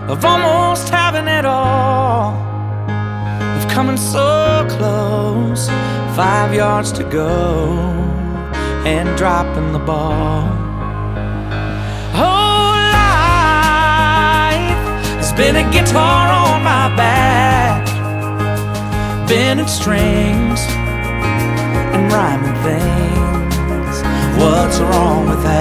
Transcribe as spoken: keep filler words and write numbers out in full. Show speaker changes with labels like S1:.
S1: of almost having it all, of coming so close, five yards to go, and dropping the ball. Oh, life has been a guitar on my back, bending strings and rhyming things. What's wrong with that?